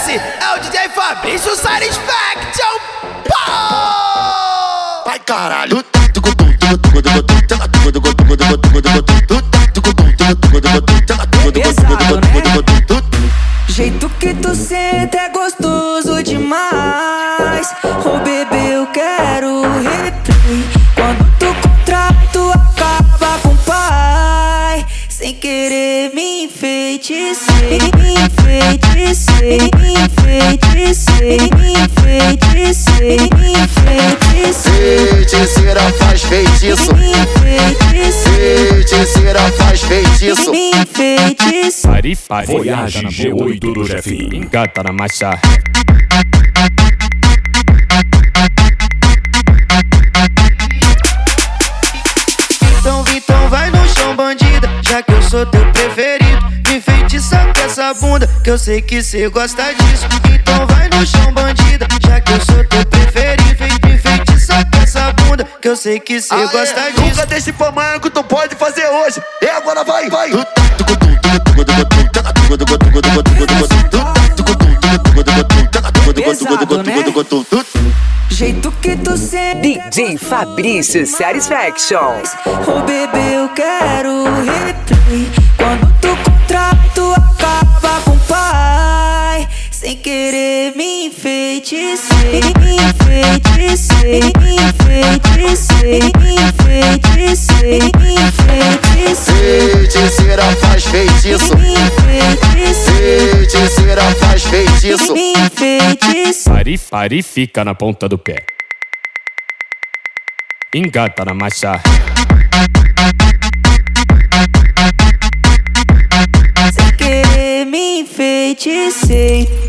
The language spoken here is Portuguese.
esse é o DJ Fabrício Satisfaction. Vai caralho. Jeito que tu senta é gostoso demais. Oh bebê, eu quero replay. Quando tu contrato acaba com o pai. Sem querer me enfeitecei, me enfeitecei, me enfeitecei, me enfeitecei, me enfeitecei. Feiticeira faz feitiço. Me enfeitecei. Feiticeira faz feitiço. Me enfeitecei. Voyage G8 do Jefinho. Engata na marcha. Então vai no chão, bandida, já que eu sou teu preferido. Me enfeitiça com essa bunda, que eu sei que cê gosta disso. Então vai no chão, bandida, já que eu sou teu preferido. Me enfeitiça com essa bunda, que eu sei que cê gosta disso. Nunca deixe pra amanhã que tu pode fazer hoje. E agora vai, vai. Pesado, né? Jeito que tu senta DJ Fabrício Satisfaction. Oh bebê, eu quero replay. Quando tu contrato acaba com o pai. Sem querer me enfeitecei, me enfeitecei, me enfeitecei, me enfeitecei, me enfeitecei. Feiticeira faz feitiço. Me enfeitecei. Feiticeira faz feitiço. Me enfeitecei. Pare, fica na ponta do pé. Engata na marcha. Sem querer me enfeitecei.